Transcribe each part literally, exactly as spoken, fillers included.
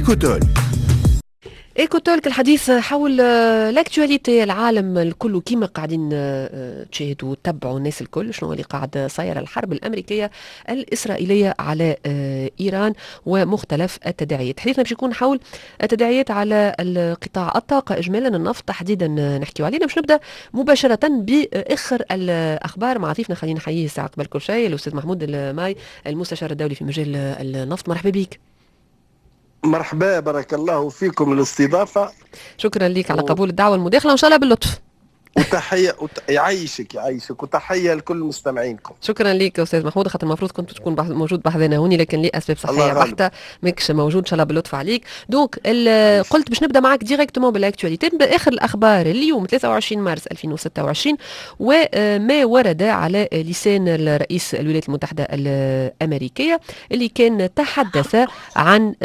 إيكوتول. إيكوتولك الحديث حول لاكتواليتي العالم الكل كيما قاعدين تشاهدوا وتتبعوا الناس الكل شنو اللي قاعد صاير الحرب الأمريكية الإسرائيلية على إيران ومختلف التداعيات. حديثنا باش يكون حول التداعيات على القطاع الطاقة إجمالا النفط تحديدا نحكيو علينا. باش نبدأ مباشرة بآخر الأخبار مع ضيفنا خلينا نحييه ساعة قبل كل شيء الأستاذ محمود الماي المستشار الدولي في مجال النفط. مرحبا بك. مرحبا بارك الله فيكم الاستضافة. شكرا لك على قبول الدعوة المداخلة وإن شاء الله باللطف. وتحية وت... يعيشك يعيشك وتحية لكل مستمعينكم. شكرا لك أستاذ محمود خاطر المفروض كنت تكون بح... موجود بحذنا هوني لكن لأسباب صحية بحتة ماكش موجود إن شاء الله باللطف عليك. دونك ال... قلت باش نبدأ معك ديريكتومون بالاكتواليتي بآخر الأخبار اليوم ثلاثة وعشرين مارس ألفين وستة وعشرين وما ورد على لسان الرئيس الولايات المتحدة الأمريكية اللي كان تحدث عن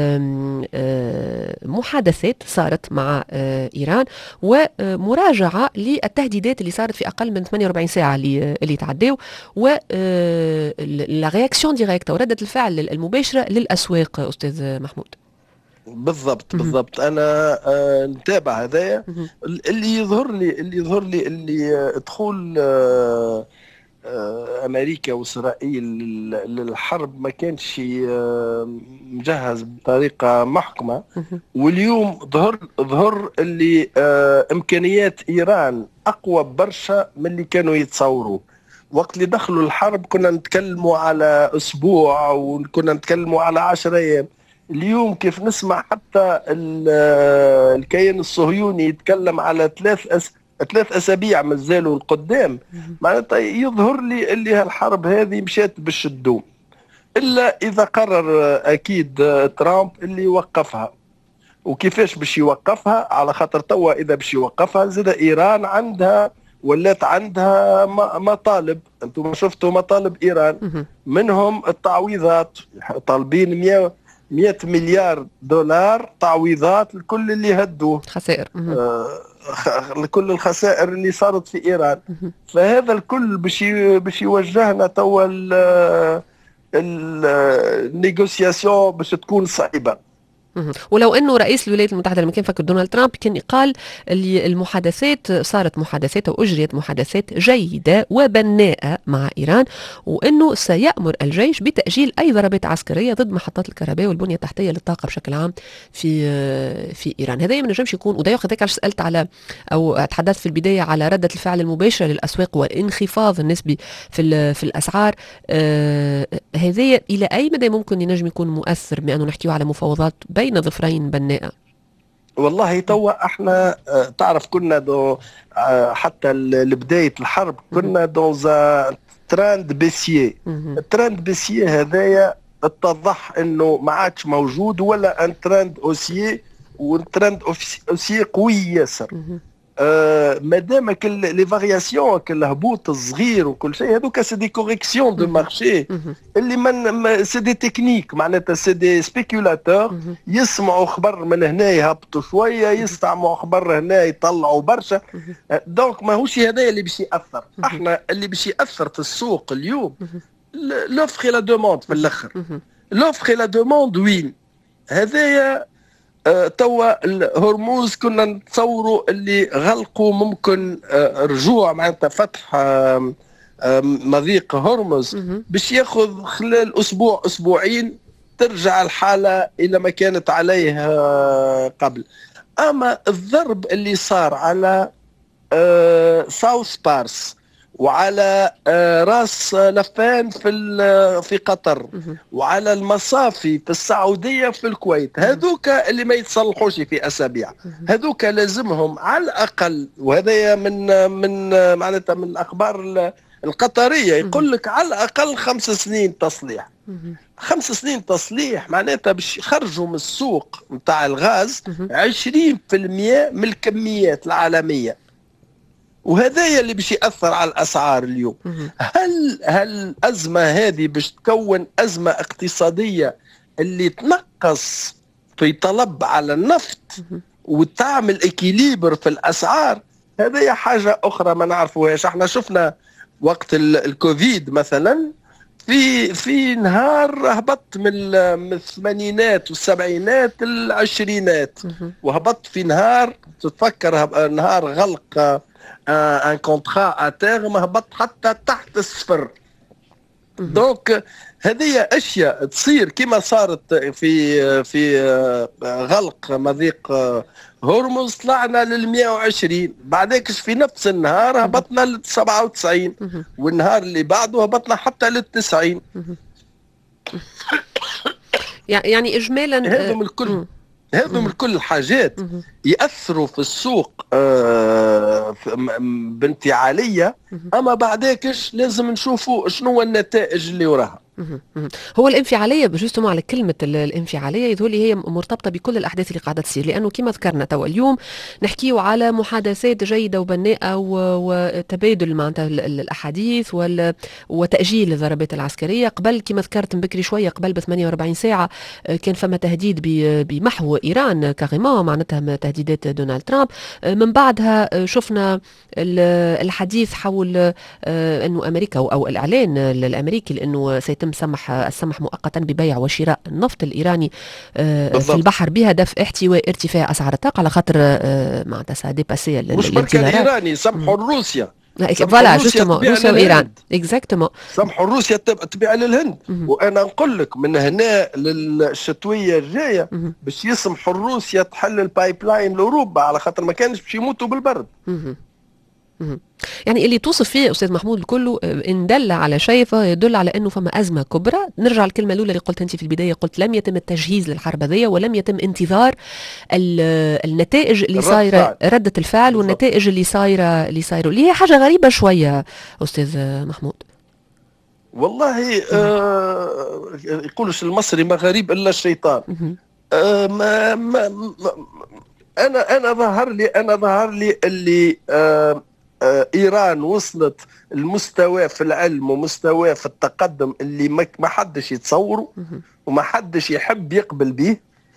محادثات صارت مع إيران ومراجعة للتهديدات اللي صارت في اقل من ثمانية وأربعين ساعه اللي اللي تعداو و لا رياكسيون ديريكت ورده الفعل المباشره للاسواق. استاذ محمود بالضبط بالضبط انا آه نتابع هذايا اللي يظهر لي اللي يظهر لي اللي دخول آه امريكا واسرائيل للحرب ما كانش مجهز بطريقه محكمه، واليوم ظهر ظهر اللي امكانيات ايران اقوى برشا من اللي كانوا يتصوروا. وقت اللي دخلوا الحرب كنا نتكلموا على اسبوع وكنا نتكلموا على عشرة ايام. اليوم كيف نسمع حتى الكيان الصهيوني يتكلم على ثلاث أس... ثلاث اسابيع مازالوا القدام. معناتها يظهر لي اللي هالحرب هذه مشات باش تدوم، الا اذا قرر اكيد ترامب اللي يوقفها. وكيفاش باش يوقفها؟ على خاطر توا اذا باش يوقفها زاد ايران عندها ولات عندها مطالب. انتم شفتوا مطالب ايران منهم التعويضات، طالبين مئة مليار دولار تعويضات لكل اللي هدوه خسائر لكل الخسائر اللي صارت في ايران. فهذا الكل باش باش يوجهنا توا النيغوسياسيون باش تكون صعيبه. ولو انه رئيس الولايات المتحده لما كان فكر دونالد ترامب كان قال اللي المحادثات صارت محادثات واجريت محادثات جيده وبناءه مع ايران، وانه سيامر الجيش بتاجيل اي ضربات عسكريه ضد محطات الكهرباء والبنيه التحتيه للطاقه بشكل عام في في ايران. هذا ما نجمش يكون، وده ياخذ هيك. سالت على او تحدثت في البدايه على رده الفعل المباشره للاسواق والانخفاض النسبي في في الاسعار. آه هذا الى اي مدى ممكن ينجم يكون مؤثر بانه نحكيو على مفاوضات بين ظفرين بناءة؟ والله توا احنا تعرف كنا دو حتى لبداية الحرب كنا دون تراند بيسيي. التراند بيسيي هذايا اتضح انه ما عادش موجود، ولا ان تراند اوسيي، والتراند اوسيي قوي ياسر. آه مادام كل لي فارياسيون كل هبوط الصغير وكل شيء هذوك سي دي كوريكسيون دو مارشي اللي من سي دي تكنيك، معناتها سي دي سبيكولاتور يسمعوا خبر من هنا يهبطوا شويه، يسمعوا خبر هنا يطلعوا برشا. دونك ماهوش هذا اللي باش ياثر. احنا اللي باش ياثر في السوق اليوم لوفر لا دوموند في الاخر. لوفر لا دوموند وين هذايا. أه توا الهرموز كنا نتصوروا اللي غلقوا ممكن أه رجوع معناتها فتح أه مضيق هرمز باش ياخذ خلال اسبوع اسبوعين ترجع الحاله الى ما كانت عليه أه قبل. اما الضرب اللي صار على أه ساوث بارس وعلى راس لفان في في قطر وعلى المصافي في السعوديه في الكويت، هذوك اللي ما يتصلحوش في اسابيع. هذوك لازمهم على الاقل، وهذا من من معناتها من الاخبار القطريه، يقول لك على الاقل خمس سنين تصليح. خمس سنين تصليح معناتها باش يخرجوا من السوق نتاع الغاز عشرين بالمئة من الكميات العالميه، وهذا اللي باش ياثر على الاسعار اليوم. هل هل الازمه هذه باش تكون ازمه اقتصاديه اللي تنقص في طلب على النفط وتعمل اكيليبر في الاسعار؟ هذه حاجه اخرى ما نعرفوهاش. احنا شفنا وقت الكوفيد مثلا في في نهار هبط من من الثمانينات والسبعينات العشرينات، وهبط في نهار تتفكر نهار غلق ان كونترا اتيرم هبط حتى تحت الصفر. دونك هذه اشياء تصير كما صارت في في غلق مضيق هرمز، طلعنا لل مئة وعشرين، بعدك في نفس النهار هبطنا لل سبعة وتسعين، والنهار اللي بعده هبطنا حتى لل تسعين. يعني اجمالا هذم الكل هذم الكل الحاجات ياثروا في السوق آه بانفعاليه، اما بعدكش لازم نشوفوا شنو النتائج اللي وراها. هو الانفعاليه جوستومون على كلمه الانفعاليه يظهر لي هي مرتبطه بكل الاحداث اللي قاعده تصير، لانه كما ذكرنا توا اليوم نحكيو على محادثات جيده وبناءه وتبادل معناتها الاحاديث وتاجيل الضربات العسكريه. قبل كما ذكرت بكري شويه قبل ب ثمانية وأربعين ساعه كان فما تهديد بمحو ايران كاريمون، معناتها تهديدات دونالد ترامب. من بعدها شفنا الحديث حول انه امريكا او الاعلان الامريكي لانه سيتم سمح السمح مؤقتا ببيع وشراء النفط الايراني في البحر بهدف احتواء ارتفاع اسعار الطاقه، على خاطر معناتها سا ديباسي مش برك الايراني سمحوا روسيا، فوالا جوستومون روسيا وايران اكزاكتومون سمحوا روسيا تبيع للهند. وانا نقول لك من هنا للشتويه الجايه باش يسمحوا روسيا تحل البايب لاين لاوروبا، على خاطر ما كانش باش يموتوا بالبرد. يعني اللي توصف فيه استاذ محمود الكل ان دل على شيء فيدل على انه فما ازمه كبرى. نرجع الكلمه الاولى اللي قلت انت في البدايه، قلت لم يتم التجهيز للحرب هذه ولم يتم انتظار النتائج اللي صايره، رده الفعل والنتائج اللي صايره اللي صايره اللي هي حاجه غريبه شويه استاذ محمود. والله آه يقولش المصري ما غريب الا الشيطان. آه ما, ما, ما انا انا ظهر لي انا ظهر لي اللي آه آه ايران وصلت المستوى في العلم ومستوى في التقدم اللي ما حدش يتصوره وما حدش يحب يقبل به،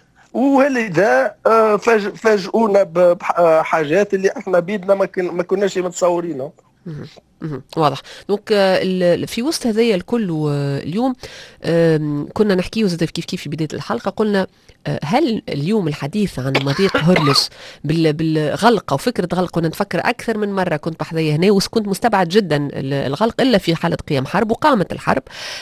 ولذا آه فاجئونا بحاجات اللي احنا بيدنا ما كناش متصورينها. واضح. دونك في وسط هذايا الكل اليوم كنا نحكيه زاد كيف كيف في بدايه الحلقه، قلنا هل اليوم الحديث عن مضيق هرمز بالغلق او فكره غلق، كنا نفكر اكثر من مره، كنت بحذايا هنا وكنت مستبعد جدا الغلق الا في حاله قيام حرب وقامت الحرب.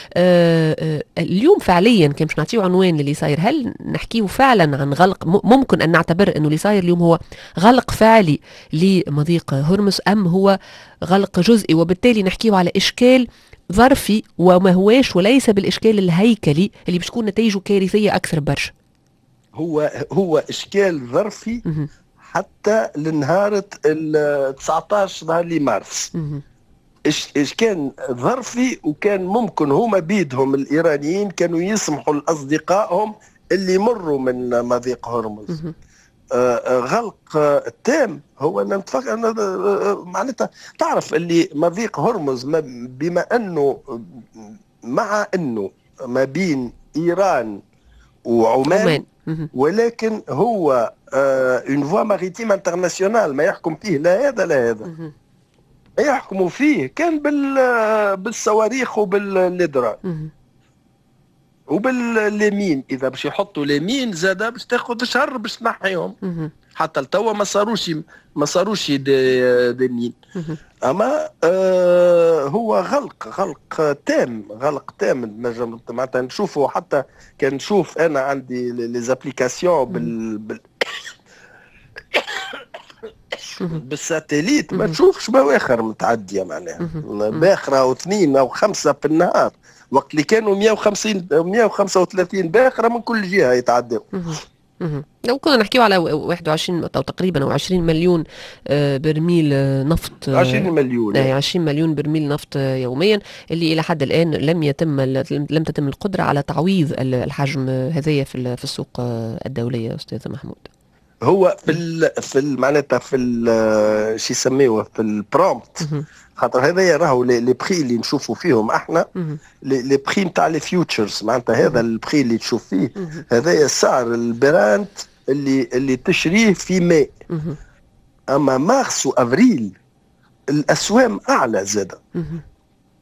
اليوم فعليا كان باش نعطيو عنوان للي صاير، هل نحكيه فعلا عن غلق ممكن ان نعتبر انه اللي صاير اليوم هو غلق فعلي لمضيق هرمز ام هو غلق جزئي، وبالتالي نحكيه على اشكال ظرفي وما هواش وليس بالاشكال الهيكلي اللي باش تكون نتائجه كارثيه اكثر برشا؟ هو هو اشكال ظرفي حتى لنهار ال تسعطاش ظهر لي مارس. ايش كان ظرفي، وكان ممكن هما بيدهم الايرانيين كانوا يسمحوا لاصدقائهم اللي مروا من مضيق هرمز. آه غلق آه تام. هو انا نتفكر انا آه معناتها تعرف اللي مضيق هرمز بما انه مع انه ما بين ايران وعمان، ولكن هو اون فوا ماريتيم انترناسيونال ما يحكم فيه لا هذا لا هذا، يحكموا فيه كان بال بالصواريخ وبالليدرا وباليمين. اذا باش يحطوا اليمين زاده باش تاخذ شهر باش تنحيهم، حتى لتوا ما صاروش ما صاروش دينين. اما آه هو غلق غلق تام غلق تام. نجم معناتها نشوفوا، حتى كان نشوف انا عندي لي زابليكاسيون بال, بال بالساتليت ما تشوفش بواخر متعديه، معناها باخره او اثنين او خمسه في النهار، وقت اللي كانوا مئة وخمسين مئة وخمسة وثلاثين باخره من كل جهه يتعدوا. لو كنا نحكيو على واحد وعشرين او تقريبا او عشرين مليون برميل نفط، عشرين مليون عشرين مليون برميل نفط يوميا، اللي الى حد الان لم يتم لم تتم القدره على تعويض الحجم هذايا في في السوق الدوليه استاذ محمود. هو في ال في معناتها في شو يسميوه في البرومبت، خاطر هذا راهو لي بري اللي نشوفوا فيهم احنا لي بري نتاع لي فيوتشرز، معناتها هذا البري اللي تشوف فيه هذايا السعر البراند اللي اللي تشريه في ماء. اما مارس وافريل الاسوام اعلى زاده،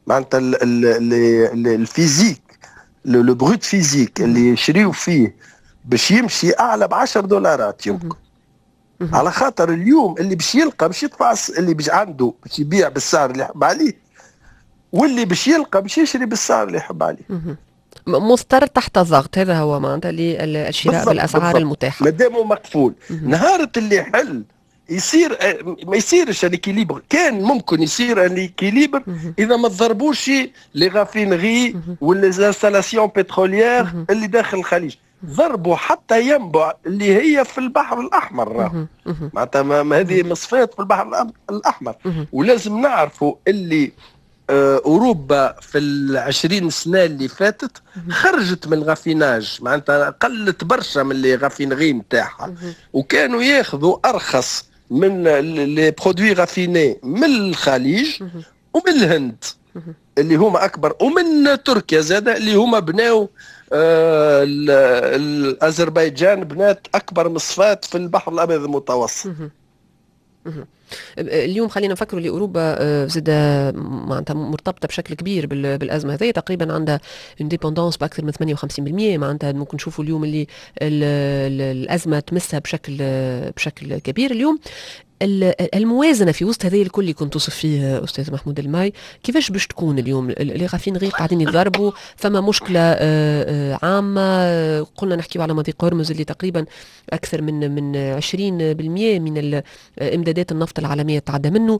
معناتها الفيزيك لو بروت فيزيك اللي يشريوا فيه باش يمشي اعلى ب عشرة دولارات يمكن. على خاطر اليوم اللي باش يلقى باش يدفع، اللي باش عنده باش يبيع بالسعر اللي يحب عليه، واللي باش يلقى باش يشري بالسعر اللي يحب عليه. مضطر تحت ضغط، هذا هو معناتها للشراء بالاسعار المتاحه. مادامه مقفول، نهار اللي يحل يصير ما يصيرش الكيليبر. كان ممكن يصير الكيليبر اذا ما تضربوش لي غافينغي والانستالاسيون بتروليير اللي داخل الخليج. ضربوا حتى ينبع اللي هي في البحر الاحمر، معناتها هذه مصفات في البحر الاحمر. ولازم نعرفوا اللي اوروبا في العشرين سنه اللي فاتت خرجت من الغافيناج، معناتها قلت برشا من اللي غافينغي نتاعها، وكانوا ياخذوا ارخص من لي برودوي غافيني من الخليج ومن الهند اللي هما اكبر، ومن تركيا زاد اللي هما بناو آه الاذربيجان بنات اكبر مصفات في البحر الابيض المتوسط. اليوم خلينا نفكروا لاوروبا زاد معناتها مرتبطه بشكل كبير بالازمه هذه، تقريبا عندها انديبوندونس باكثر من ثمانية وخمسين بالمئة. معناتها ممكن نشوفوا اليوم اللي الازمه تمسها بشكل بشكل كبير. اليوم الموازنه في وسط هذه الكل اللي كنت توصف فيه استاذ محمود الماي، كيفاش باش تكون اليوم؟ لي غافينغي قاعدين يتضربوا، فما مشكله عامه. قلنا نحكيو على مضيق هرمز اللي تقريبا اكثر من من عشرين بالمئة من امدادات النفط العالميه تعدى منه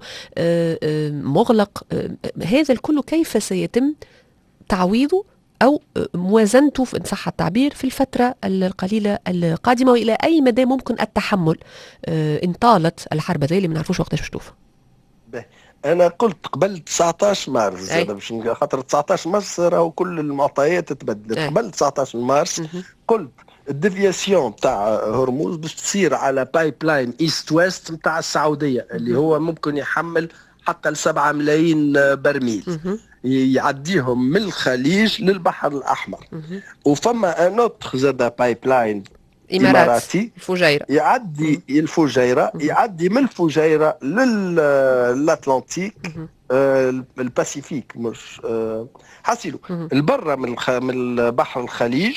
مغلق. هذا الكل كيف سيتم تعويضه أو موازنته إن صح التعبير في الفترة القليلة القادمة، وإلى أي مدى ممكن التحمل إن طالت الحرب هذه اللي ما نعرفوش وقتاش تشوف؟ أنا قلت قبل تسعطاش مارس، باش خاطر تسعطاش مارس راهو كل المعطيات تبدلت. قبل تسعطاش مارس قلت الديفياسيون تاع هرموز باش تصير على بايب لاين ايست ويست نتاع السعودية اللي هو ممكن يحمل حتى لسبعة ملايين برميل، يعديهم من الخليج للبحر الأحمر. وفما انوتر زاد بايب لاين إماراتي الفجيرة يعدي الفجيرة يعدي من الفجيرة للأطلنطيك آه الباسيفيك مش آه حاسيلو البرة من من البحر الخليج،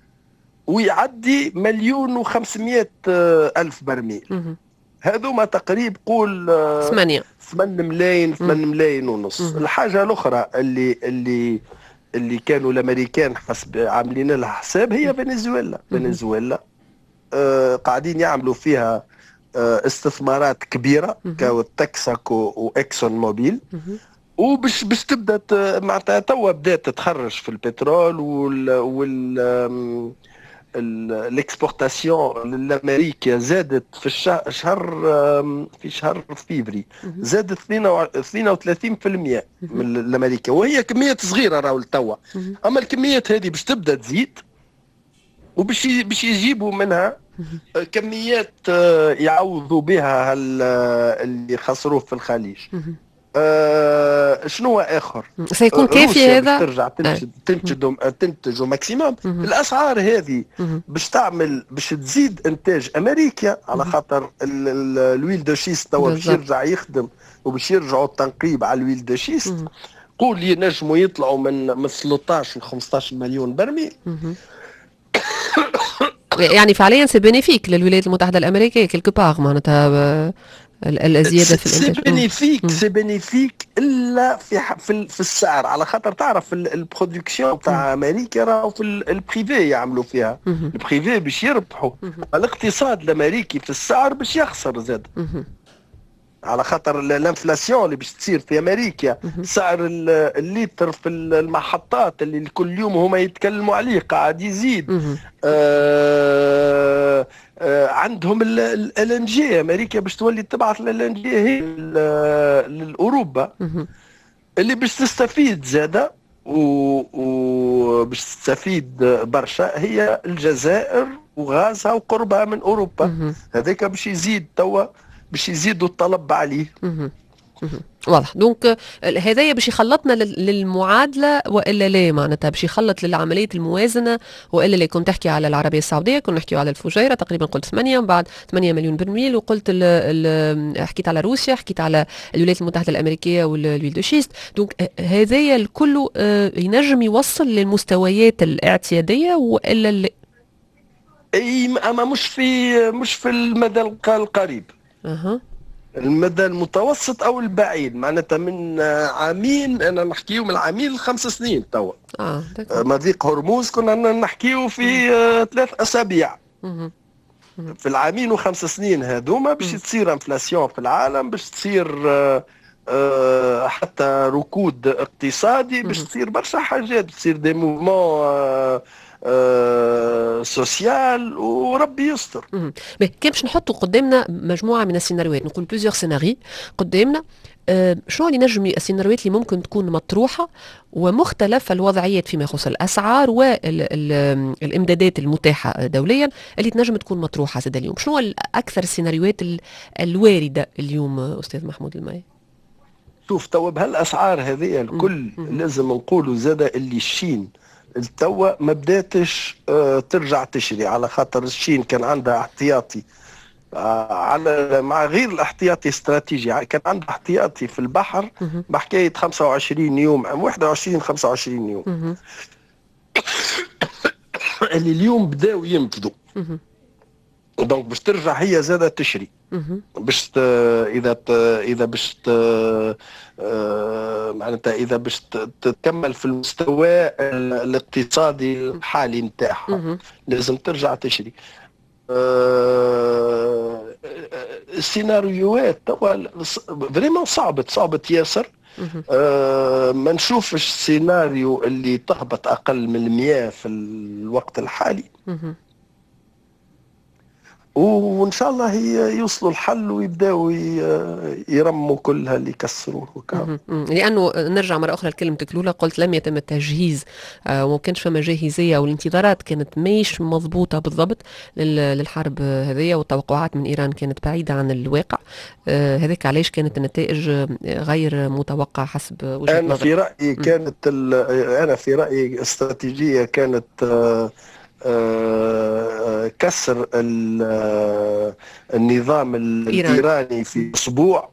ويعدي مليون وخمسمائة ألف برميل. هذوما تقريب قول ثمانية ثمانية ملايين ثمانية ملايين ونص. الحاجة الأخرى اللي اللي اللي كانوا الأمريكان حسب عاملين لها حساب هي فنزويلا. فنزويلا آه قاعدين يعملوا فيها آه استثمارات كبيرة كتكساكو وإكسون موبيل، وبش باش تبدا معناتها توا بدات تتخرج في البترول وال وال الاكسبورتاسيون لامريكا زادت في الشهر شهر في شهر فيفري زادت اثنين وثلاثين بالمئة من امريكا، وهي كميات صغيره راهو توا. اما الكميات هذه باش تبدا تزيد، وباش باش يجيبوا منها كميات يعوضوا بها اللي خسروه في الخليج. آه شنو اخر سيكون كافي هذا؟ ترجع تنتج تنتج تنتج ماكسيموم. الاسعار هذه باش تعمل باش تزيد انتاج امريكا، على خاطر الويل دو شيست توا باش يرجع يخدم، وباش يرجعوا التنقيب على الويل دو شيست. قول ينجموا يطلعوا من من ثلاثطاش ل خمسطاش مليون برميل. يعني فعليا سي بينيفيك للولايات المتحده الامريكيه كيلكو باغ، معناتها الزياده في الانتاج. سي بينيفيك سي بينيفيك الا في في, في السعر، على خاطر تعرف البرودكسيون تاع امريكا راهو في البريفي يعملوا فيها. البريفي باش يربحوا، الاقتصاد الامريكي في السعر باش يخسر زاد، على خاطر الانفلاسيون اللي باش تصير في امريكا. سعر الليتر في المحطات اللي كل يوم هما يتكلموا عليه قاعد يزيد. آه آه عندهم ال ان جي، امريكا باش تولي تبعث ال ان جي هي لاوروبا اللي باش تستفيد زاده، وباش تستفيد برشا هي الجزائر وغازها وقربها من اوروبا. هذاك باش يزيد توا باش يزيدوا الطلب عليه. واضح. دونك هذايا باش يخلطنا للمعادله والا لا، معناتها باش يخلط للعمليه الموازنه والا لا. كنت تحكي على العربيه السعوديه، كنا نحكيو على الفجيره تقريبا قلت ثمانية، من بعد ثمانية مليون برميل، وقلت ال ال حكيت على روسيا، حكيت على الولايات المتحده الامريكيه والويل دو شيست. دونك هذايا الكل ينجم يوصل للمستويات الاعتياديه والا لا؟ اي اما مش في مش في المدى القريب. اها المدى المتوسط او البعيد، معناتها من عامين، انا نحكيو من عامين لخمس سنين توا. اه مضيق هرموز كنا نحكيو في ثلاث اسابيع. في العامين وخمس سنين هذوما باش تصير انفلاسيون في العالم، باش تصير آه حتى ركود اقتصادي، باش تصير برشا حاجات، تصير دي موفمون آه آه سوسيال، وربي يستر. كي باش نحطوا قدامنا مجموعه من السيناريوهات، نقول بليزيور سيناريو قدامنا، أه شنو اللي نجم السيناريوهات اللي ممكن تكون مطروحه ومختلف الوضعيات فيما يخص الاسعار والامدادات المتاحه دوليا اللي تنجم تكون مطروحه زاد اليوم؟ شنو اكثر السيناريوهات الوارده اليوم استاذ محمود الماي؟ شوف توا بهالاسعار هذه الكل لازم نقولوا زاد اللي الشين التوا ما بداتش آه ترجع تشري، على خاطر الشين كان عندها احتياطي آه على مع غير الاحتياطي استراتيجي، كان عندها احتياطي في البحر بحكايه خمسة وعشرين يوم، واحد وعشرين خمسة وعشرين يوم اللي اليوم بداوا ينفذوا. دونك باش ترجع هي زاده تشري، باش اذا اذا باش معناتها اذا باش تكمل في المستوى الاقتصادي الحالي نتاعها لازم ترجع تشري. السيناريوهات توا فريمون صعبت صعبت ياسر. ما نشوفش سيناريو اللي تهبط اقل من المياه في الوقت الحالي، وان شاء الله يوصلوا الحل ويبداوا يرموا كلها اللي يكسروه. لانه نرجع مره اخرى لكلمتك الاولى، قلت لم يتم التجهيز آه وما كانش فما جاهزيه، والانتظارات كانت ماهيش مضبوطه بالضبط للحرب هذه، والتوقعات من ايران كانت بعيده عن الواقع. آه هذاك علاش كانت النتائج غير متوقعه حسب وجهه انا في رايي كانت انا في رايي استراتيجيه كانت آه آه كسر النظام الايراني في اسبوع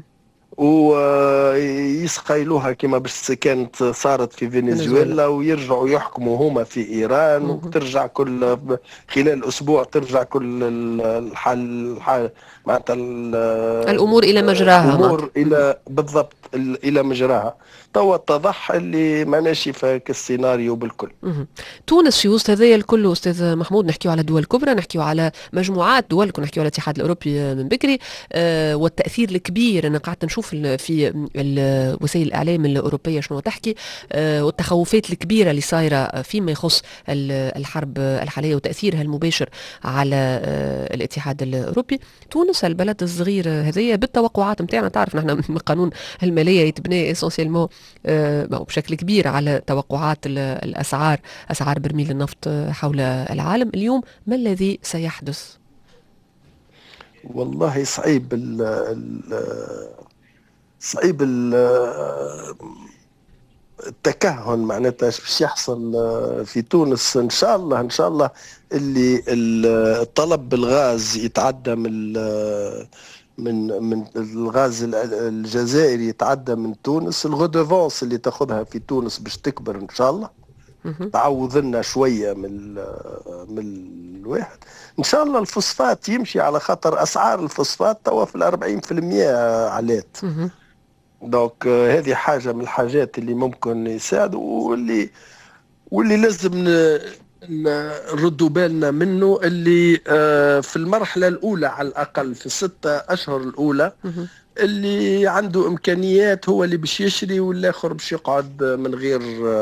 ويسقيلوها كما باش كانت صارت في فنزويلا، ويرجعوا يحكموا هما في ايران، وترجع كل خلال اسبوع ترجع كل الحل معناتها الامور الى مجراها، الامور الى بالضبط الى مجراها. توا اتضح اللي ماناش في السيناريو بالكل. تونس في وسط هذايا الكل استاذ محمود، نحكيو على دول كبرى، نحكيو على مجموعات دول، كنا نحكيو على الاتحاد الاوروبي من بكري، آه والتاثير الكبير. انا قعدت نشوف في وسائل الاعلام الاوروبيه شنو تحكي، آه والتخوفات الكبيره اللي صايره فيما يخص الحرب الحاليه وتاثيرها المباشر على آه الاتحاد الاوروبي. تونس البلد الصغير هذايا بالتوقعات نتاعنا، تعرف نحن القانون الماليه يتبنى اسونسيلمون آه بشكل كبير على توقعات الاسعار، اسعار برميل النفط حول العالم. اليوم ما الذي سيحدث؟ والله صعيب ال ال صعيب ال التكهن معناتها ايش باش يحصل في تونس. ان شاء الله ان شاء الله اللي الطلب بالغاز يتعدى من من من الغاز الجزائري يتعدى من تونس، الغودوفونس اللي تاخذها في تونس باش تكبر ان شاء الله، تعوض لنا شويه من من الواحد. ان شاء الله الفوسفات يمشي، على خاطر اسعار الفوسفات توا في الأربعين في المية علات. دونك هذه حاجه من الحاجات اللي ممكن يساعدوا، واللي واللي لازم نردوا بالنا منه، اللي في المرحله الاولى على الاقل في الستة اشهر الاولى اللي عنده امكانيات هو اللي باش يشري، والاخر باش يقعد من غير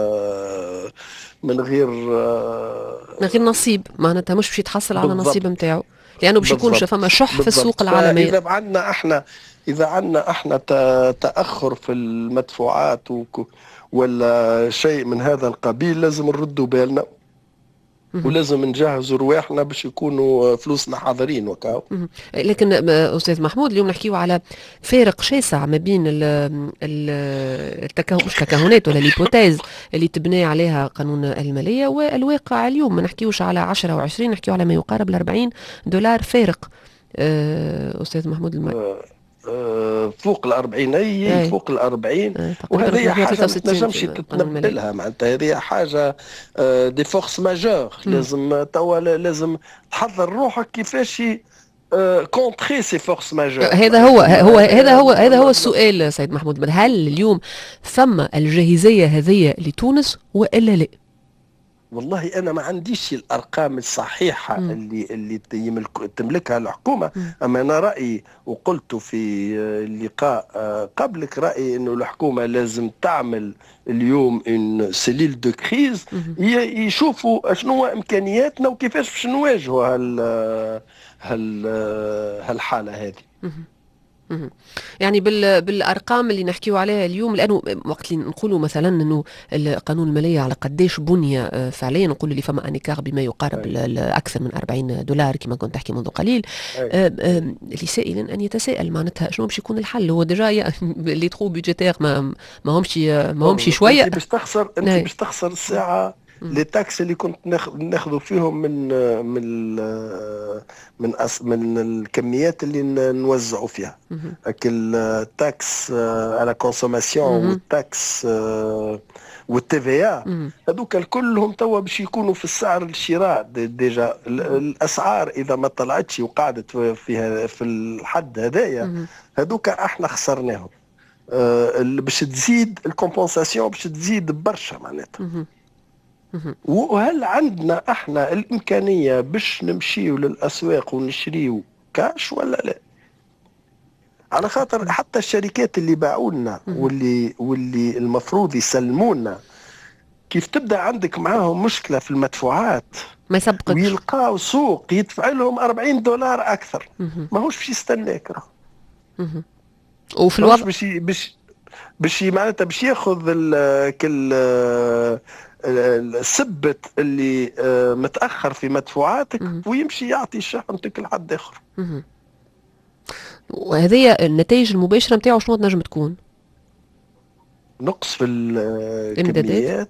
من غير من غير نصيب، معناتها مش باش يتحصل على نصيب نتاعو، لانه باش يكون فما شح في السوق العالميه. اذا عندنا احنا اذا عندنا احنا تاخر في المدفوعات ولا شيء من هذا القبيل لازم نردوا بالنا، ولازم نجهزوا رواحنا باش يكونوا فلوسنا حاضرين وكاو. لكن استاذ محمود اليوم نحكيو على فارق شاسع ما بين ال ال التكهن مش تكهنات ولا الهيبوتيز اللي تبني عليها قانون الماليه والواقع اليوم. ما نحكيوش على عشرة وعشرين، نحكيو على ما يقارب ال أربعين دولار فارق. استاذ محمود المالي فوق الأربعين، أي فوق الأربعين، وهذه حاجة ما تنجمش تتنبلها. معناتها هذه حاجة دي فورس ماجور، لازم توا لازم تحضر روحك كيفاش كونتري سي فورس ماجور. هذا هو هو هذا هو هذا هو السؤال سيد محمود، هل اليوم ثم الجاهزية هذه لتونس وإلا لا؟ والله انا ما عنديش الارقام الصحيحه م. اللي اللي تملكها الحكومه، م. اما انا رايي وقلت في اللقاء قبلك، رايي انه الحكومه لازم تعمل اليوم ان سيليل دو كريز يشوفوا شنو امكانياتنا وكيفاش باش نواجهوا هال هال هالحاله هذه. يعني بال بالارقام اللي نحكيو عليها اليوم، لانه وقت اللي نقولوا مثلا انه القانون الماليه على قداش بني فعليا، نقولوا اللي فما انيكار بما يقارب اكثر من أربعين دولار كما كنت تحكي منذ قليل. اللي سائل ان يتساءل معناتها شنو باش يكون الحل. هو ديجا اللي تخو بيجيتير ما ما همش ما همش شويه. انت باش تخسر انت باش تخسر الساعه لي تاكس اللي كنت ناخذوا فيهم من من من أس من الكميات اللي نوزعوا فيها. لكن التاكس على كونسوماسيون والتاكس والتي في اي هذوك كلهم توا باش يكونوا في السعر الشراء. ديجا الاسعار اذا ما طلعتش وقعدت في في الحد هذايا، هذوك احنا خسرناهم. باش تزيد الكومبونساسيون باش تزيد برشا معناتها. وهل عندنا احنا الامكانيه باش نمشيو للاسواق ونشريو كاش ولا لا؟ على خاطر حتى الشركات اللي باعوا لنا واللي واللي المفروض يسلمونا، كيف تبدا عندك معاهم مشكله في المدفوعات ما يسبقش ويلقاو سوق يدفع لهم أربعين دولار اكثر، ماهوش باش يستناك. وفي الوضع باش باش باش معناتها باش ياخذ كل السبت اللي متاخر في مدفوعاتك ويمشي يعطي الشحنتك لحد اخر. وهذه النتائج المباشره نتاعو شنو تنجم تكون؟ نقص في الكميات،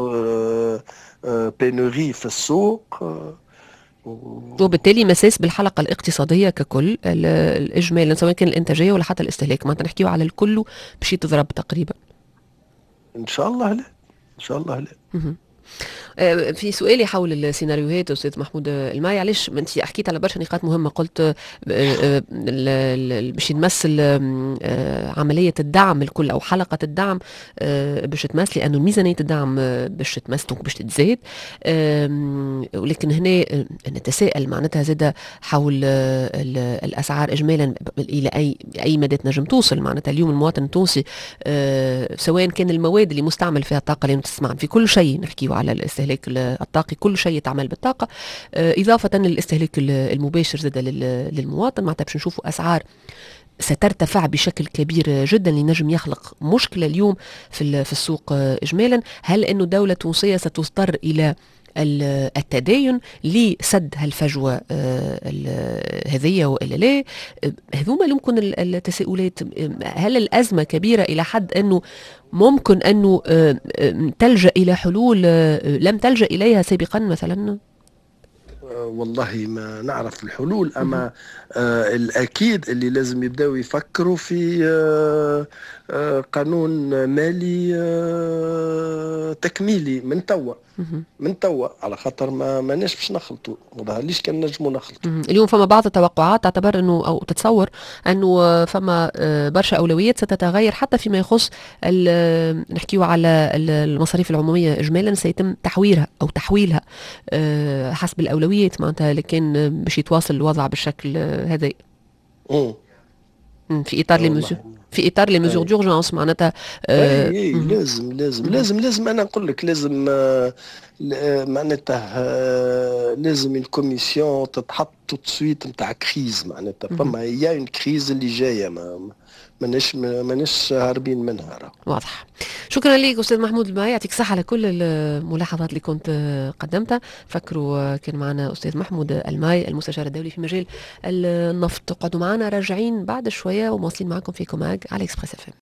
بينوري في السوق، وبالتالي مساس بالحلقه الاقتصاديه ككل الاجمال، سواء كان الانتاجيه ولا حتى الاستهلاك. ما نحكيو على الكل باش يتضرب تقريبا. ان شاء الله لا، ان شاء الله لا. في سؤالي حول السيناريوهات استاذ محمود الماي، علاش انت حكيت على برشا نقاط مهمه، قلت باش يمثل عمليه الدعم الكل او حلقه الدعم باش تمثل، لانه ميزانيه الدعم باش تمثل باش تتزاد. ولكن هنا نتساءل معناتها زاده حول الاسعار اجمالا الى اي اي مدى تنجم توصل. معناتها اليوم المواطن التونسي سواء كان المواد اللي مستعمل فيها الطاقه، لانه تسمع في كل شيء نحكيو على الاستهلاك الطاقي، كل شيء يتعمل بالطاقه، اضافه للاستهلاك المباشر زاد للمواطن. معناتها باش نشوفوا اسعار سترتفع بشكل كبير جدا اللي نجم يخلق مشكله اليوم في في السوق اجمالا. هل انه دوله تونسيه ستضطر الى التداين لسد هالفجوه هذه والا لا؟ هذوما يمكن التساؤلات. هل الازمه كبيره الى حد انه ممكن انه تلجا الى حلول لم تلجا اليها سابقا مثلا؟ والله ما نعرف الحلول، اما آه الاكيد اللي لازم يبداو يفكروا في آه آه قانون مالي آه تكميلي من توا من توا على خاطر ما ماناش باش نخلطوا، ما ظهرليش كان نجموا نخلطوا. اليوم فما بعض التوقعات تعتبر انه او تتصور انه فما برشا اولويات ستتغير حتى فيما يخص نحكيو على المصاريف العموميه اجمالا، سيتم تحويرها او تحويلها حسب الاولويات معناتها، لكن باش يتواصل الوضع بالشكل هذا في اطار لي مسيو في اطار لي ميزور دورجونس معناتها. آه اي اي لازم لازم لازم لازم انا نقول لك لازم آه معناتها آه لازم الكوميسيون تتحط تو سويت نتاع كريز معناتها فما هي اون كريز اللي جايه ما ماناش ماناش هاربين منها راه. واضح. شكرا لك استاذ محمود الماي، يعطيك الصحه على كل الملاحظات اللي كنت قدمتها. فكروا كان معنا استاذ محمود الماي المستشار الدولي في مجال النفط. قعدوا معنا راجعين بعد شويه ومواصلين معكم في كوماج على اكسبريس اف ام.